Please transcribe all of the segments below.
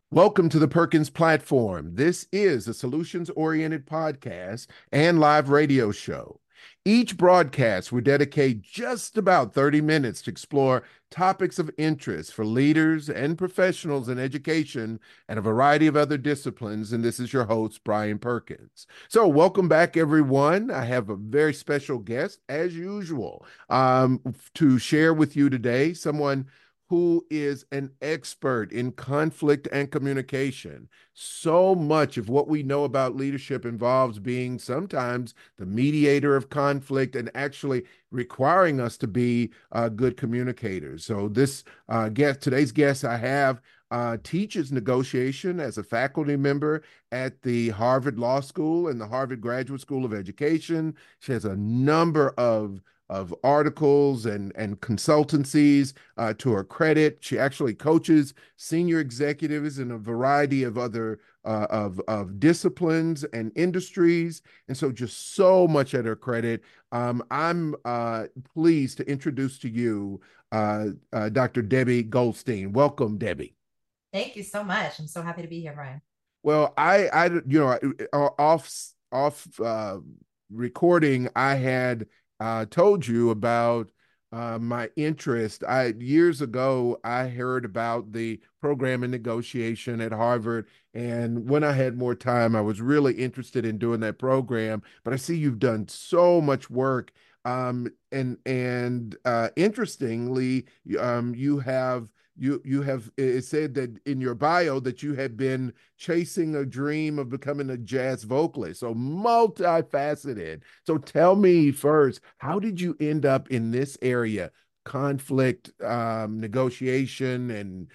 Welcome to the Perkins Platform. This is a solutions-oriented podcast and live radio show. Each broadcast, we dedicate just about 30 minutes to explore topics of interest for leaders and professionals in education and a variety of other disciplines. And this is your host, Brian Perkins. So, welcome back, everyone. I have a very special guest, as usual, to share with you today, someone who is an expert in conflict and communication. So much of what we know about leadership involves being sometimes the mediator of conflict and actually requiring us to be good communicators. So today's guest I have teaches negotiation as a faculty member at the Harvard Law School and the Harvard Graduate School of Education. She has a number of articles and consultancies to her credit. She actually coaches senior executives in a variety of other of disciplines and industries, and so just so much at her credit. I'm pleased to introduce to you Dr. Debbie Goldstein. Welcome, Debbie. Thank you so much. I'm so happy to be here, Brian. Well, off recording, I had told you about my interest. I Years ago, I heard about the program in negotiation at Harvard, and when I had more time, I was really interested in doing that program. But I see you've done so much work, and interestingly, you have it said that in your bio that you had been chasing a dream of becoming a jazz vocalist, so multifaceted. So tell me first, how did you end up in this area, conflict negotiation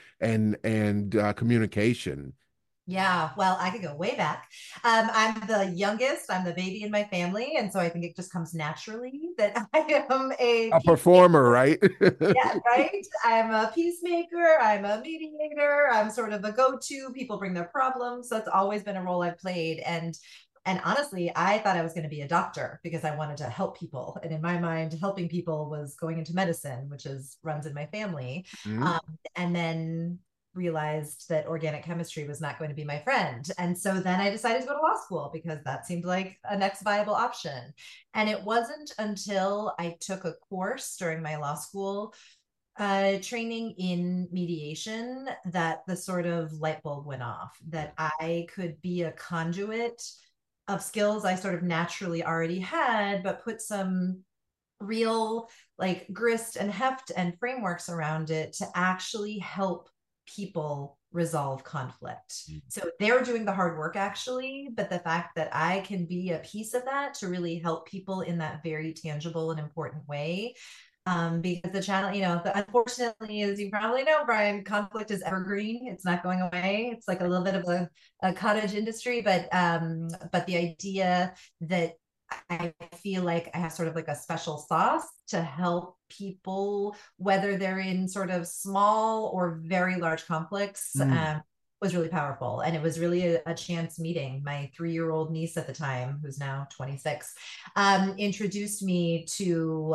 and communication? Yeah, well, I could go way back. I'm the youngest, I'm the baby in my family. And so I think it just comes naturally that I am a A peacemaker. performer, right? Yeah, right. I'm a peacemaker. I'm a mediator. I'm sort of the go-to. People bring their problems. So that's always been a role I've played. And honestly, I thought I was going to be a doctor because I wanted to help people. And in my mind, helping people was going into medicine, which is runs in my family. Mhm. Um, and then realized that organic chemistry was not going to be my friend. And so then I decided to go to law school because that seemed like a next viable option. And it wasn't until I took a course during my law school training in mediation that the sort of light bulb went off that I could be a conduit of skills I sort of naturally already had, but put some real like grist and heft and frameworks around it to actually help people resolve conflict. So they're doing the hard work actually, but the fact that I can be a piece of that to really help people in that very tangible and important way. Because the channel, unfortunately, as you probably know, Brian, conflict is evergreen. It's not going away. It's like a little bit of a cottage industry, but the idea that I feel like I have sort of like a special sauce to help people, whether they're in sort of small or very large conflicts, Mm. was really powerful. And it was really a chance meeting. My 3-year-old niece at the time, who's now 26, introduced me to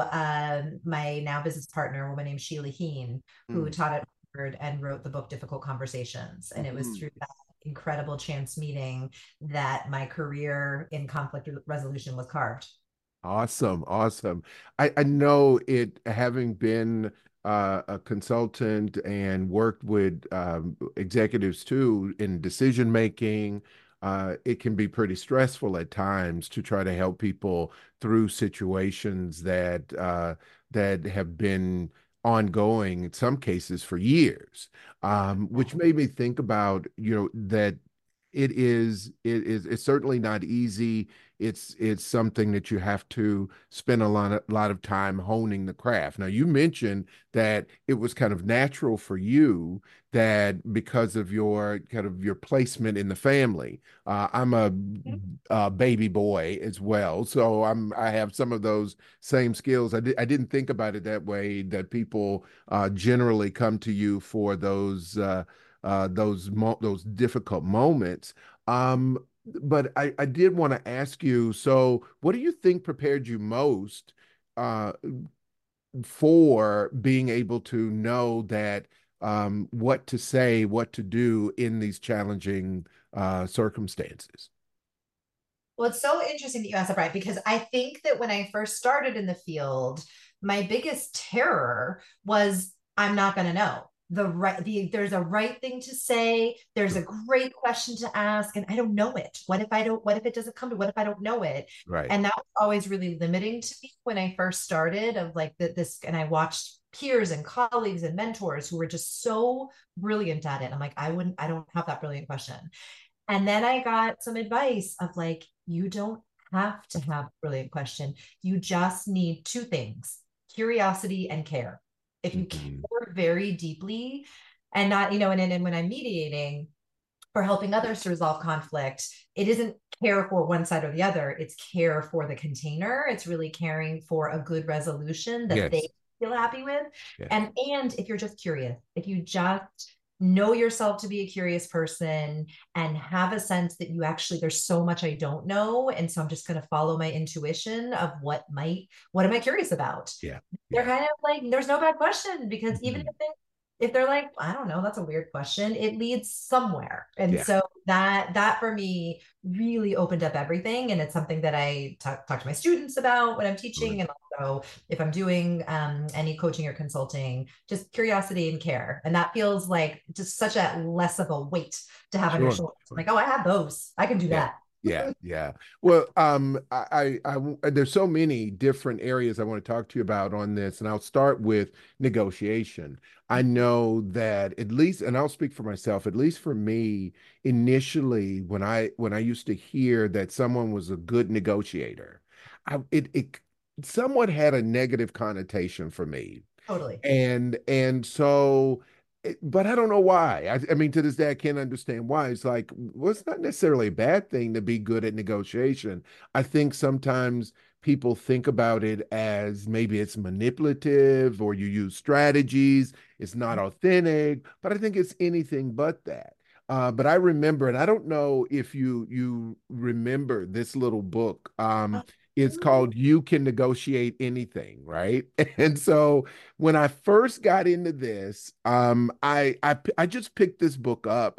my now business partner, a woman named Sheila Heen, who Mm. taught at Harvard and wrote the book Difficult Conversations. And it was Mhm. through that incredible chance meeting that my career in conflict resolution was carved. Awesome, awesome. I know it, having been a consultant and worked with executives too in decision making. It can be pretty stressful at times to try to help people through situations that have been ongoing in some cases for years. Which made me think about, that it's certainly not easy. It's something that you have to spend a lot of time honing the craft. Now, you mentioned that it was kind of natural for you, that because of your kind of your placement in the family. I'm a baby boy as well, so I have some of those same skills. I didn't think about it that way, that people generally come to you for those difficult moments. Um, but I did want to ask you, so what do you think prepared you most uh, for being able to know that what to say, what to do in these challenging circumstances. Well, it's so interesting that you asked that, Brian, because I think that when I first started in the field, my biggest terror was I'm not going to know. There's a right thing to say, there's a great question to ask, and I don't know it. What if it doesn't come to, what if I don't know it? Right. And that was always really limiting to me when I first started, of like this, and I watched peers and colleagues and mentors who were just so brilliant at it. I'm like, I don't have that brilliant question. And then I got some advice of like, you don't have to have a brilliant question. You just need two things: curiosity and care. If you Mhm. care very deeply and not, and when I'm mediating or helping others to resolve conflict, it isn't care for one side or the other. It's care for the container. It's really caring for a good resolution that they Yes. feel happy with. Yes. And if you're just curious, if you just know yourself to be a curious person and have a sense that you actually, there's so much I don't know, and so I'm just going to follow my intuition of what am I curious about. Yeah. They're Yeah. kind of like, there's no bad question, because even Mhm. if they're like, I don't know, that's a weird question, it leads somewhere. And Yeah. so that for me really opened up everything. And it's something that I talk to my students about when I'm Right. teaching, and also if I'm doing any coaching or consulting, just curiosity and care. And that feels like just such a less of a weight to have on your Sure. shoulders. Sure. Like, oh, I have those, I can do Yeah. that. Yeah, yeah. Well, there's so many different areas I want to talk to you about on this, and I'll start with negotiation. I know that at least, and I'll speak for myself, at least for me, initially, when I used to hear that someone was a good negotiator, it somewhat had a negative connotation for me. Totally. And so, but I don't know why. I mean, to this day, I can't understand why. It's like, well, it's not necessarily a bad thing to be good at negotiation. I think sometimes people think about it as maybe it's manipulative or you use strategies, it's not authentic, but I think it's anything but that. But I remember, and I don't know if you remember this little book. It's called You Can Negotiate Anything, right? And so when I first got into this, I just picked this book up,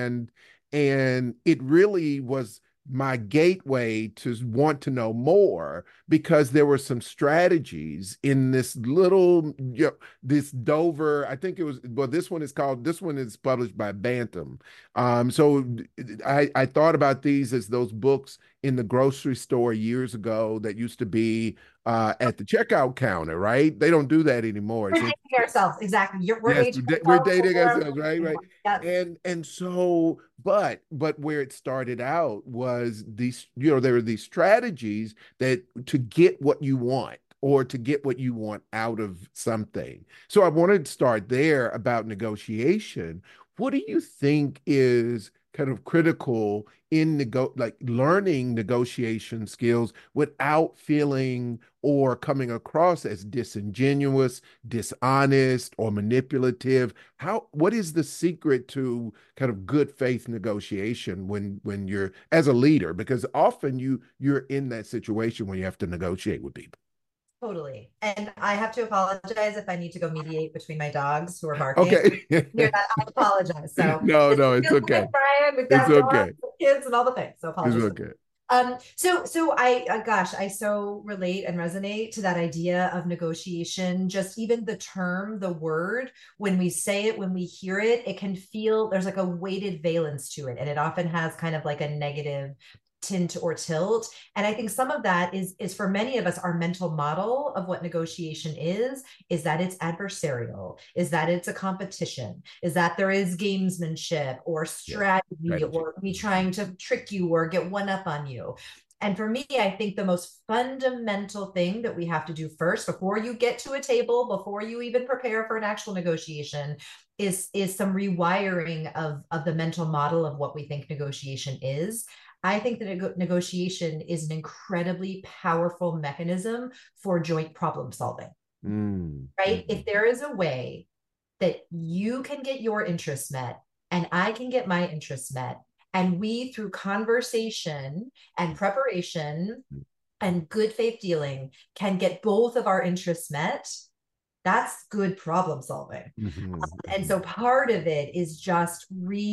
and it really was my gateway to want to know more, because there were some strategies in this little, this Dover, I think it was, well, this one is published by Bantam. So I thought about these as those books in the grocery store years ago that used to be at the checkout counter, right? They don't do that anymore. We're It's dating ourselves. Exactly. We're yes, aging we're ourselves. dating We're, ourselves, right? Right. yes. And so, but where it started out was these, there were these strategies that to get what you want, or to get what you want out of something. So I wanted to start there about negotiation. What do you think is kind of critical in like learning negotiation skills without feeling or coming across as disingenuous, dishonest, or manipulative? What is the secret to kind of good faith negotiation when you're as a leader? Because often you're in that situation when you have to negotiate with people. Totally. And I have to apologize if I need to go mediate between my dogs who are barking. Okay. Near that, I apologize. So No, this no, is it's feeling okay. good, Brian. We've It's got dogs, okay. kids, and all the things. So It's apologies. okay. So gosh, I so relate and resonate to that idea of negotiation. Just even the term, the word, when we say it, when we hear it, it can feel there's like a weighted valence to it, and it often has kind of like a negative tint or tilt. And I think some of that is for many of us, our mental model of what negotiation is that it's adversarial, is that it's a competition, is that there is gamesmanship or Yes. strategy Strategy. or me trying to trick you or get one up on you. And for me, I think the most fundamental thing that we have to do first, before you get to a table, before you even prepare for an actual negotiation, is some rewiring of the mental model of what we think negotiation is. I think that negotiation is an incredibly powerful mechanism for joint problem solving, Mm, right? If mm, there is a way that you can get your interests met and I can get my interests met, and we, through conversation and preparation mm. and good faith dealing, can get both of our interests met, That's good problem solving. And so part of it is just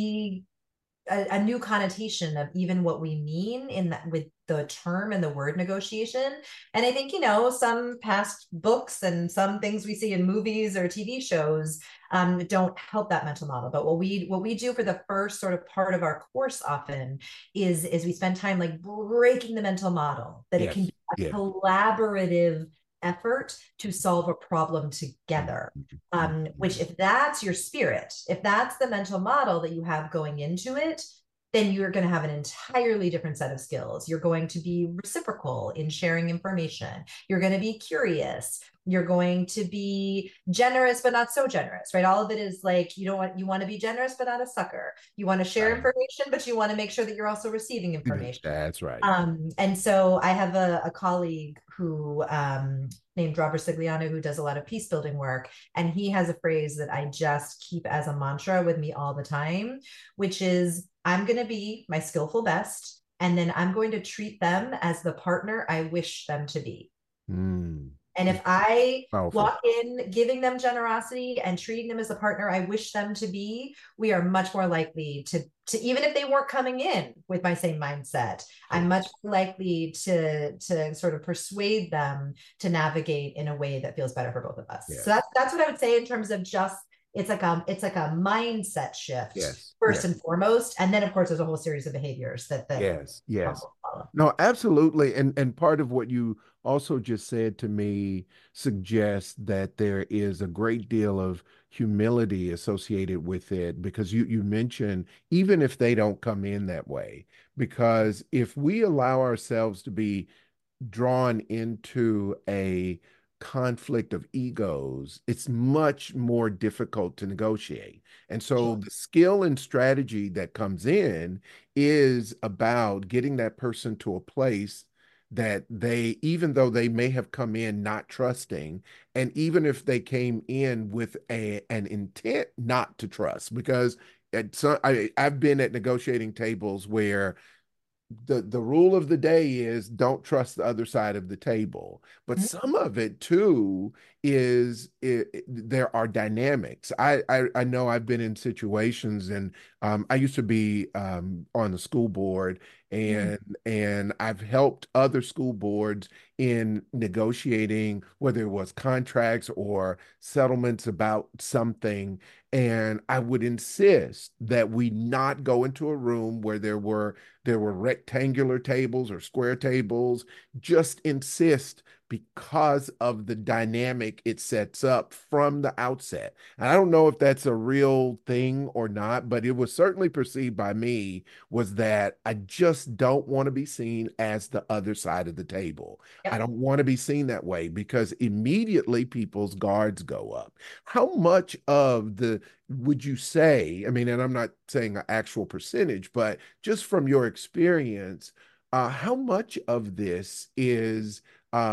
a new connotation of even what we mean in that with the term and the word negotiation. And I think, some past books and some things we see in movies or TV shows don't help that mental model. But what we do for the first sort of part of our course often is we spend time like breaking the mental model, that it can be a collaborative effort to solve a problem together. Which, if that's your spirit, if that's the mental model that you have going into it, then you're going to have an entirely different set of skills. You're going to be reciprocal in sharing information. You're going to be curious. You're going to be generous, but not so generous, right? All of it is like, you want to be generous, but not a sucker. You want to share information, but you want to make sure that you're also receiving information. That's right. And so I have a colleague who named Robert Sigliano, who does a lot of peace building work. And he has a phrase that I just keep as a mantra with me all the time, which is, I'm going to be my skillful best, and then I'm going to treat them as the partner I wish them to be. And if I walk in giving them generosity and treating them as the partner I wish them to be, we are much more likely to even if they weren't coming in with my same mindset, I'm much more likely to sort of persuade them to navigate in a way that feels better for both of us. So that's what I would say in terms of just, it's like a mindset shift first and foremost, and then of course there's a whole series of behaviors that no, absolutely. And part of what you also just said to me suggests that there is a great deal of humility associated with it, because you mentioned even if they don't come in that way, because if we allow ourselves to be drawn into a conflict of egos, it's much more difficult to negotiate. And so the skill and strategy that comes in is about getting that person to a place that they, even though they may have come in not trusting, and even if they came in with an intent not to trust, because I've been at negotiating tables where the rule of the day is don't trust the other side of the table. But some of it too is there are dynamics. I know I've been in situations, and I used to be on the school board, and I've helped other school boards in negotiating, whether it was contracts or settlements about something. And I would insist that we not go into a room where there were rectangular tables or square tables. Just insist, because of the dynamic it sets up from the outset. And I don't know if that's a real thing or not, but it was certainly perceived by me was that I just don't want to be seen as the other side of the table. I don't want to be seen that way, because immediately people's guards go up. How much of the would you say, I mean, and I'm not saying an actual percentage, but just from your experience, how much of this is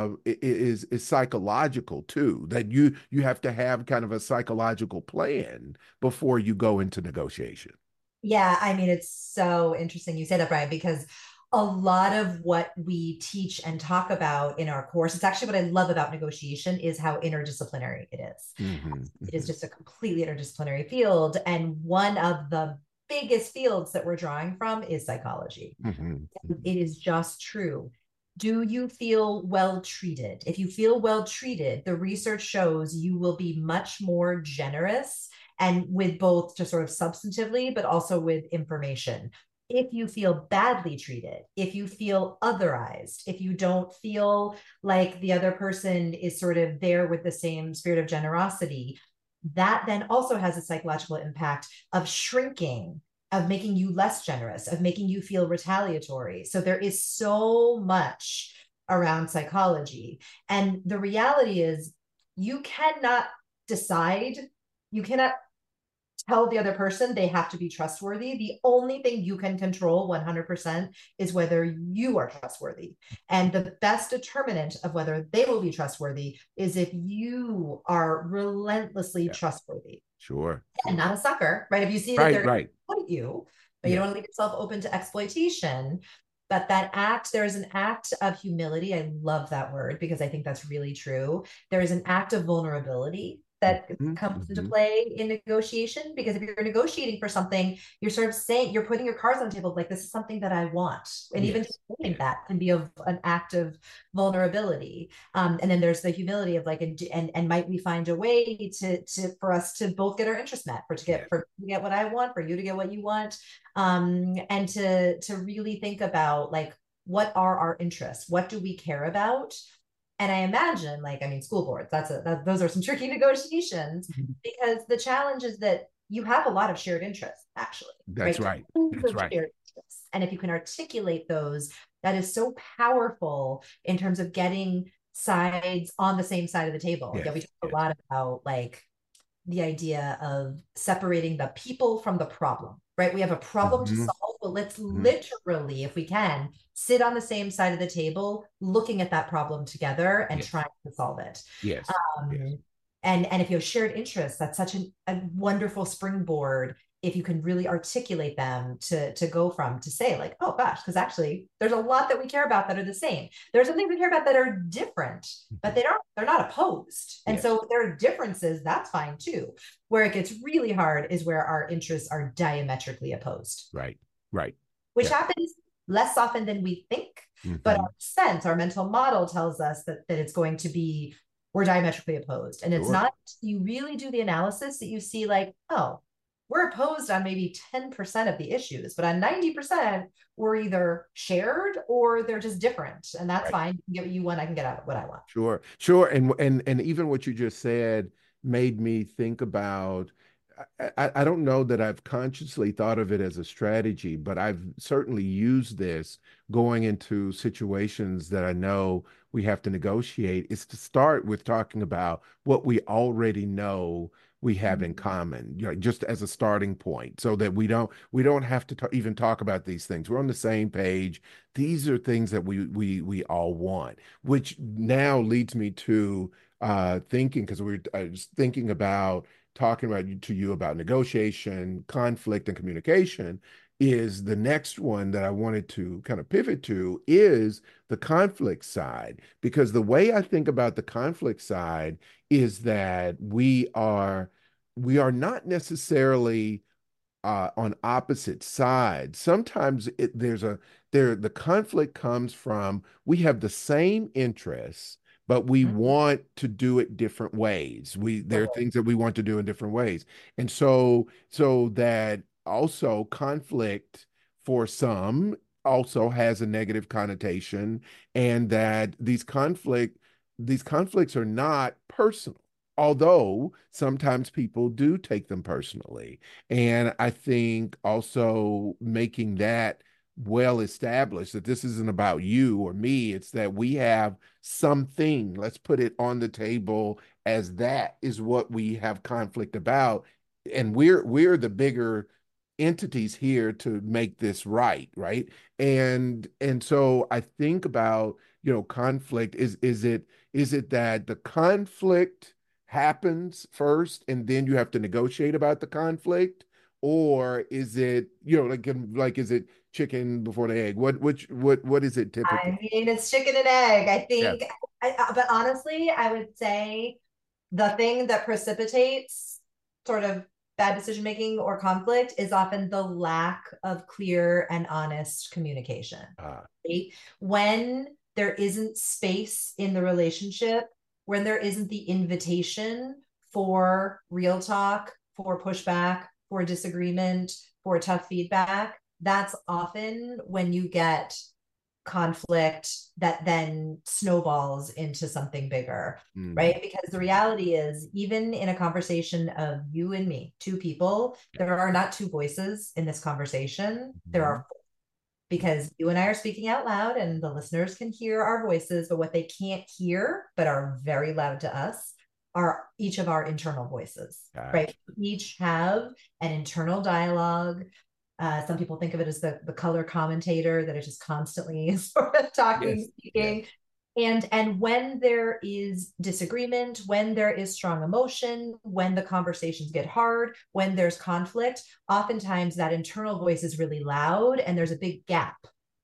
psychological too, that you have to have kind of a psychological plan before you go into negotiation? Yeah, I mean, it's so interesting you say that, Brian, because a lot of what we teach and talk about in our course, it's actually what I love about negotiation is how interdisciplinary it is. It is just a completely interdisciplinary field. And one of the biggest fields that we're drawing from is psychology. It is just true. Do you feel well treated? If you feel well treated, the research shows you will be much more generous, and with both just sort of substantively, but also with information. If you feel badly treated, if you feel otherized, if you don't feel like the other person is sort of there with the same spirit of generosity, that then also has a psychological impact of shrinking, of making you less generous, of making you feel retaliatory. So there is so much around psychology. And the reality is, you cannot decide, you cannot tell the other person they have to be trustworthy. The only thing you can control 100% is whether you are trustworthy. And the best determinant of whether they will be trustworthy is if you are relentlessly trustworthy. Sure. And not a sucker, right? If you see that they're going to exploit you, but you don't want to leave yourself open to exploitation, But that act, there is an act of humility. I love that word because I think that's really true. There is an act of vulnerability that comes into Mm-hmm. play in negotiation, because if you're negotiating for something, you're sort of saying, you're putting your cards on the table, like, this is something that I want. And even Yes. saying Yes. that can be an act of vulnerability. And then there's the humility of like, and might we find a way for us to both get our interests met, Yes. for to get what I want, for you to get what you want, and to really think about like, what are our interests? What do we care about? And I imagine, like, I mean, school boards, those are some tricky negotiations, because the challenge is that you have a lot of shared interests, actually, That's right? right. Tons That's of right. shared interests. And if you can articulate those, that is so powerful in terms of getting sides on the same side of the table. Yeah, we Yes. talk a Yes. lot about like the idea of separating the people from the problem, right? We have a problem to Mm-hmm. solve, but let's Mm-hmm. literally, if we can, sit on the same side of the table, looking at that problem together and Yes. trying to solve it. Yes. Yes. Um, and if you have shared interests, that's such a wonderful springboard if you can really articulate them to go from, to say like, oh gosh, because actually there's a lot that we care about that are the same. There's some things we care about that are different, but Mm-hmm. they're not opposed. And Yes. so if there are differences, that's fine too. Where it gets really hard is where our interests are diametrically opposed, Right. Right. which Yeah. happens less often than we think. But Mm-hmm. our mental model tells us that it's going to be, we're diametrically opposed. And it's Sure. not, you really do the analysis that you see like, oh, we're opposed on maybe 10% of the issues, but on 90%, we're either shared or they're just different. And that's Right. fine. You can get what you want, I can get what I want. Sure, sure, and even what you just said made me think about. I don't know that I've consciously thought of it as a strategy, but I've certainly used this going into situations that I know we have to negotiate. Is to start with talking about what we already know we have in common, you know, just as a starting point, so that we don't have to even talk about these things. We're on the same page. These are things that we all want, which now leads me to thinking, because I was thinking about talking to you about negotiation, conflict, and communication. Is the next one that I wanted to kind of pivot to is the conflict side, because the way I think about the conflict side is that we are not necessarily on opposite sides. Sometimes the conflict comes from, we have the same interests, but we want to do it different ways. There are things that we want to do in different ways. And so that also conflict for some also has a negative connotation, and that these conflicts are not personal. Although sometimes people do take them personally. And I think also making that well established, that this isn't about you or me, it's that we have something, let's put it on the table as that is what we have conflict about. And we're the bigger entities here to make this right, right? And so I think about, conflict. Is it that the conflict happens first and then you have to negotiate about the conflict? Or is it, like is it chicken before the egg? What is it I typically? mean, it's chicken and egg. I Yeah. think, but honestly, I would say the thing that precipitates sort of bad decision making or conflict is often the lack of clear and honest communication. Uh, Right? When there isn't space in the relationship, when there isn't the invitation for real talk, for pushback, for disagreement, for tough feedback, that's often when you get conflict that then snowballs into something bigger, mm, right? Because the reality is, even in a conversation of you and me, two people, there are not two voices in this conversation. There mhm, are, because you and I are speaking out loud and the listeners can hear our voices, but what they can't hear, but are very loud to us, are each of our internal voices, right? gotcha. Each have an internal dialogue. Some people think of it as the color commentator that is just constantly sort of talking, Yes. Yes. speaking. And when there is disagreement, when there is strong emotion, when the conversations get hard, when there's conflict, oftentimes that internal voice is really loud and there's a big gap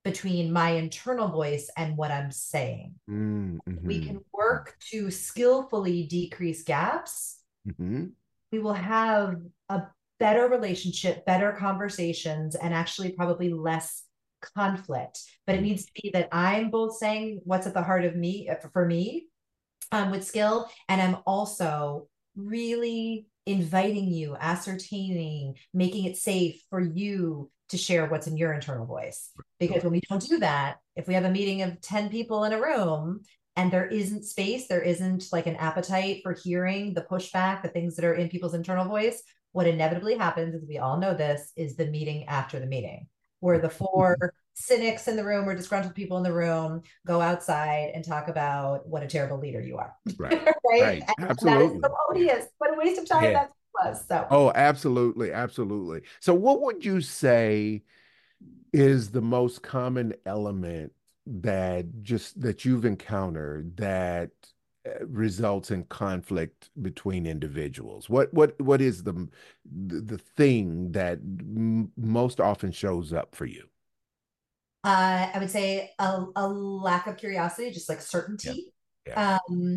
between my internal voice and what I'm saying. We Mm-hmm. can work to skillfully decrease gaps. Mm-hmm. We will have a better relationship, better conversations, and actually probably less conflict. But it needs to be that I'm both saying what's at the heart of me for me with skill, and I'm also really inviting you, ascertaining, making it safe for you to share what's in your internal voice. Because when we don't do that, if we have a meeting of 10 people in a room and there isn't space, there isn't like an appetite for hearing the pushback, the things that are in people's internal voice, what inevitably happens, as we all know this, is the meeting after the meeting, where the four cynics in the room or disgruntled people in the room go outside and talk about what a terrible leader you are. Right. Right. Right. And that is so Absolutely. odious. What a waste of time Yeah. that was. So Oh, absolutely. Absolutely. So what would you say is the most common element that you've encountered that results in conflict between individuals? What is the thing that most often shows up for you? I would say a lack of curiosity, just like Yeah. certainty. Yeah. Um,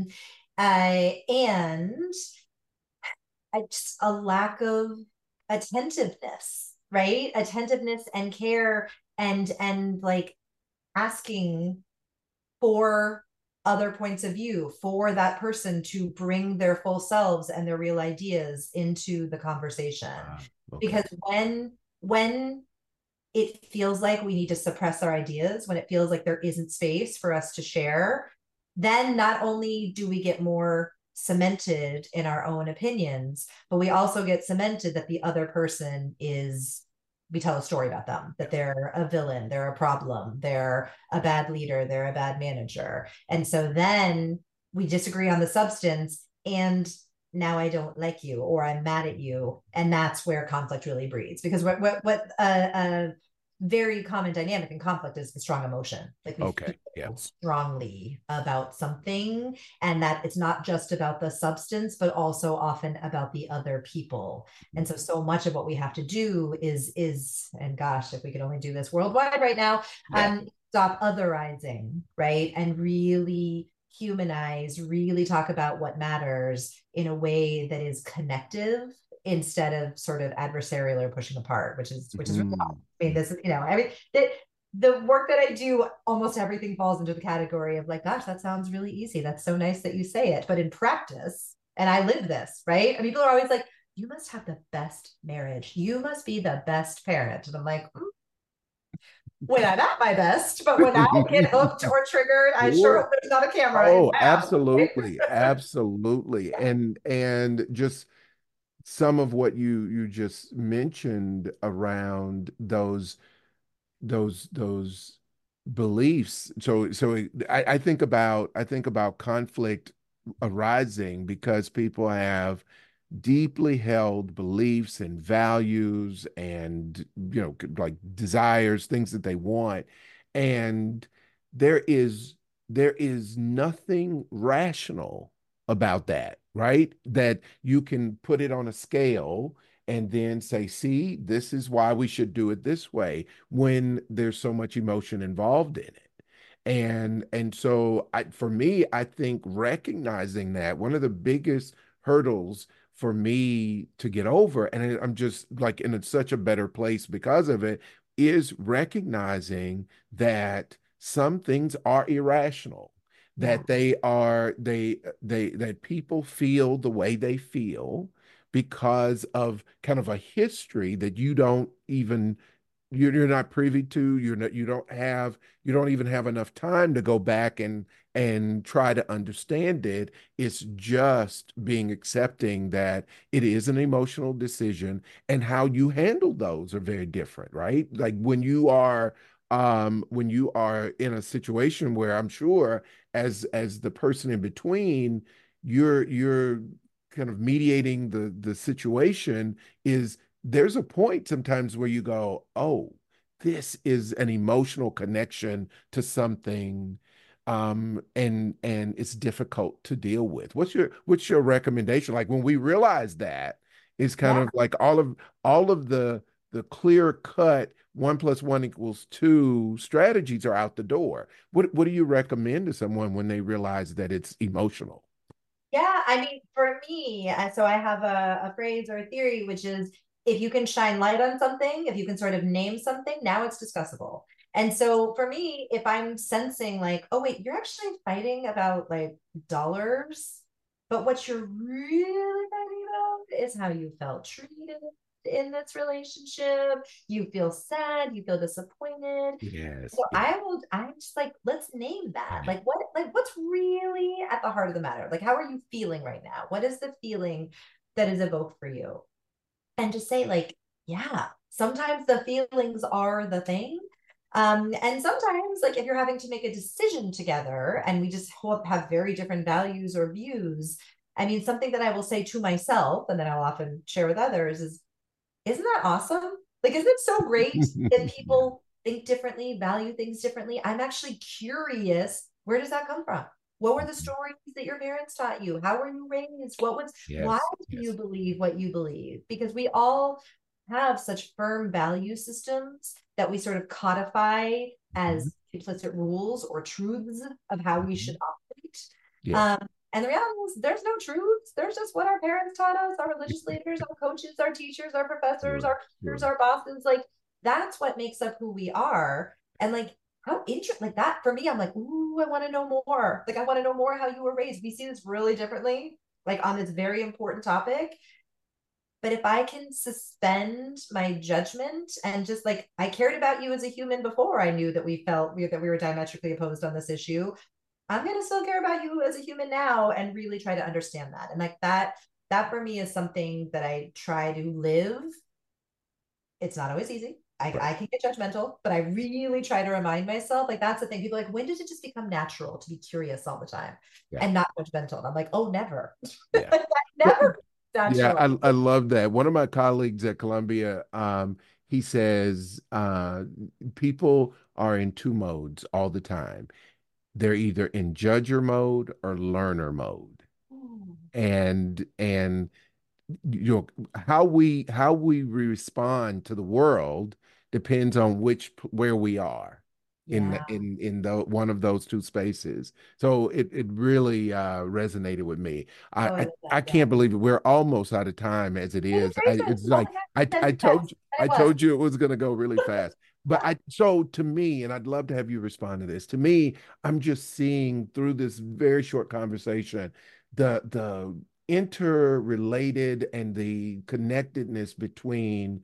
and just a lack of attentiveness, right? Attentiveness and care and like asking for other points of view, for that person to bring their full selves and their real ideas into the conversation. Okay. Because when it feels like we need to suppress our ideas, when it feels like there isn't space for us to share, then not only do we get more cemented in our own opinions, but we also get cemented that the other person is, we tell a story about them, that they're a villain, they're a problem, they're a bad leader, they're a bad manager. And so then we disagree on the substance, and now I don't like you, or I'm mad at you. And that's where conflict really breeds. Because what very common dynamic in conflict is the strong emotion. Like we Okay. Yeah. feel strongly about something, and that it's not just about the substance, but also often about the other people. And so much of what we have to do is, and gosh, if we could only do this worldwide right now, Yeah. stop otherizing, right? And really humanize, really talk about what matters in a way that is connective instead of sort of adversarial or pushing apart, which is really Mhm. wrong. I mean, this is, I mean, the work that I do, almost everything falls into the category of like, gosh, that sounds really easy. That's so nice that you say it. But in practice, and I live this, right? And people are always like, you must have the best marriage. You must be the best parent. And I'm like, when I'm at my best, but when I get hooked or triggered, I sure Sure. hope there's not a camera in Oh, my house. absolutely. Absolutely. Yeah. And just some of what you just mentioned around those beliefs. I think about conflict arising because people have deeply held beliefs and values and like desires, things that they want, and there is there is nothing rational about that, right? That you can put it on a scale and then say, see, this is why we should do it this way, when there's so much emotion involved in it. And so for me, I think recognizing that one of the biggest hurdles for me to get over, and I'm just like in such a better place because of it, is recognizing that some things are irrational, Yeah. that that people feel the way they feel because of kind of a history that you're not privy to. You don't even have enough time to go back and try to understand it. It's just being accepting that it is an emotional decision, and how you handle those are very different, right? Like when you are in a situation where I'm sure as the person in between, you're kind of mediating the situation, is there's a point sometimes where you go, oh, this is an emotional connection to something, and it's difficult to deal with. What's your recommendation? Like when we realize that, it's kind Yeah. of like all of the clear cut one plus one equals two strategies are out the door. What do you recommend to someone when they realize that it's emotional? Yeah, I mean, for me, so I have a phrase or a theory, which is if you can shine light on something, if you can sort of name something, now it's discussable. And so for me, if I'm sensing like, oh, wait, you're actually fighting about like dollars, but what you're really fighting about is how you felt treated in this relationship. You feel sad, you feel disappointed. Yes. So I'm just like, let's name that. Like what's really at the heart of the matter? Like, how are you feeling right now? What is the feeling that is evoked for you? And just say, like, yeah, sometimes the feelings are the thing. And sometimes, like, if you're having to make a decision together and we just have very different values or views, I mean, something that I will say to myself and then I'll often share with others is, isn't that awesome? Like, isn't it so great that Yeah. people think differently, value things differently? I'm actually curious. Where does that come from? What were the stories that your parents taught you? How were you raised? Why Yes. do you Yes. believe what you believe? Because we all have such firm value systems that we sort of codify Mhm. as implicit rules or truths of how we should Mhm. operate. Yes. And the reality is, there's no truths. There's just what our parents taught us, our religious leaders, our coaches, our teachers, our professors, Sure. our peers, Sure. our bosses. Like, that's what makes up who we are. And like, how interesting, like that for me, I'm like, ooh, I want to know more. Like, I want to know more how you were raised. We see this really differently, like on this very important topic. But if I can suspend my judgment and just like, I cared about you as a human before I knew that that we were diametrically opposed on this issue, I'm going to still care about you as a human now and really try to understand that. And like that for me is something that I try to live. It's not always easy. Right. I can get judgmental, but I really try to remind myself, like, that's the thing. People are like, when did it just become natural to be curious all the time Yeah. and not judgmental? And I'm like, oh, never. Yeah. Like, that So, never yeah, natural. I love that. One of my colleagues at Columbia, he says people are in two modes all the time. They're either in judger mode or learner mode. And you know how we respond to the world depends on where we are Yeah, in the one of those two spaces. So it really resonated with me. oh, I I love that. I Yeah, can't believe it. We're almost out of time as it goodness is. gracious. It's Oh like my God, I that's I intense. told you And I it was. told you it was going to go really fast. But Yeah. so to me, and I'd love to have you respond to this. To me, I'm just seeing through this very short conversation the interrelated and the connectedness between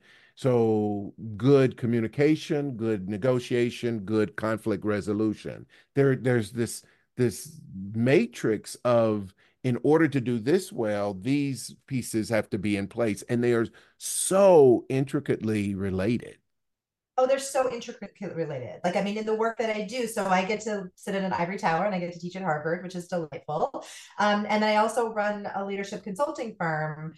good communication, good negotiation, good conflict resolution. There's this matrix of in order to do this well, these pieces have to be in place, and they are so intricately related. Oh, they're so intricately related. Like, I mean, in the work that I do, so I get to sit in an ivory tower and I get to teach at Harvard, which is delightful. And then I also run a leadership consulting firm.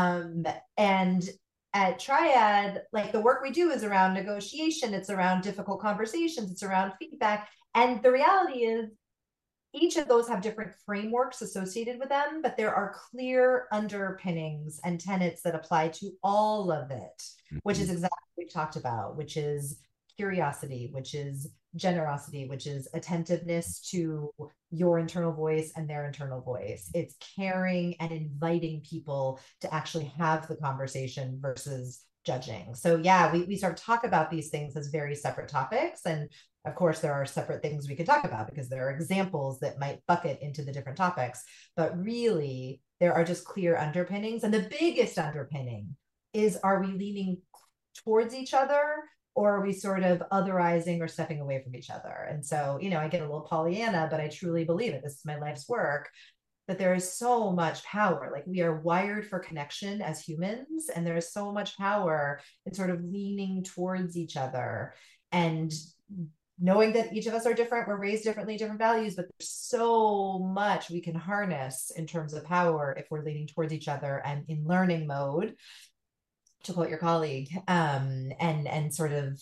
And at Triad, like the work we do is around negotiation, it's around difficult conversations, it's around feedback. And the reality is, each of those have different frameworks associated with them, but there are clear underpinnings and tenets that apply to all of it, which is Mhm. exactly what we've talked about, which is curiosity, which is generosity, which is attentiveness to your internal voice and their internal voice. It's caring and inviting people to actually have the conversation versus judging. So yeah, we sort of talk about these things as very separate topics. And of course, there are separate things we could talk about because there are examples that might bucket into the different topics. But really, there are just clear underpinnings. And the biggest underpinning is, are we leaning towards each other, or are we sort of otherizing or stepping away from each other? And so, I get a little Pollyanna, but I truly believe it. This is my life's work, that there is so much power. Like, we are wired for connection as humans, and there is so much power in sort of leaning towards each other and knowing that each of us are different, we're raised differently, different values, but there's so much we can harness in terms of power if we're leaning towards each other and in learning mode, to quote your colleague, and sort of,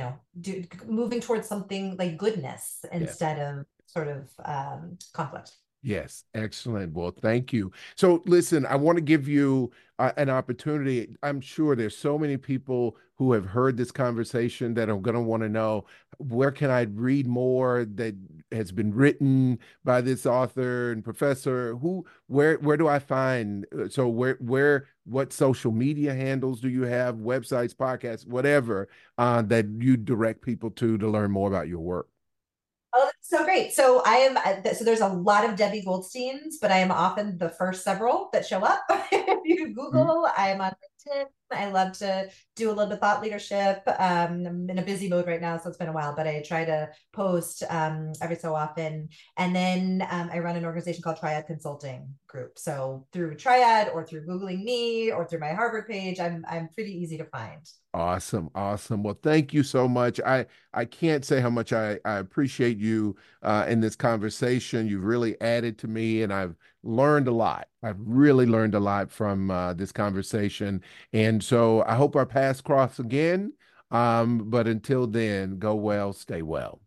moving towards something like goodness Yes. instead of sort of conflict. Yes, excellent. Well, thank you. So, listen, I want to give you an opportunity. I'm sure there's so many people who have heard this conversation that are going to want to know where can I read more that has been written by this author and professor? Where do I find? So, what social media handles do you have? Websites, podcasts, whatever that you direct people to learn more about your work? Oh, that's so great. So I am, so there's a lot of Debbie Goldsteins, but I am often the first several that show up. If you Mhm. Google, I am on LinkedIn. I love to do a little bit of thought leadership. I'm in a busy mode right now, so it's been a while, but I try to post every so often. And then I run an organization called Triad Consulting Group. So through Triad or through Googling me or through my Harvard page, I'm pretty easy to find. Awesome, awesome. Well, thank you so much. I can't say how much I appreciate you in this conversation. You've really added to me, and I've learned a lot. I've really learned a lot from this conversation, and so I hope our paths cross again. But until then, go well, stay well.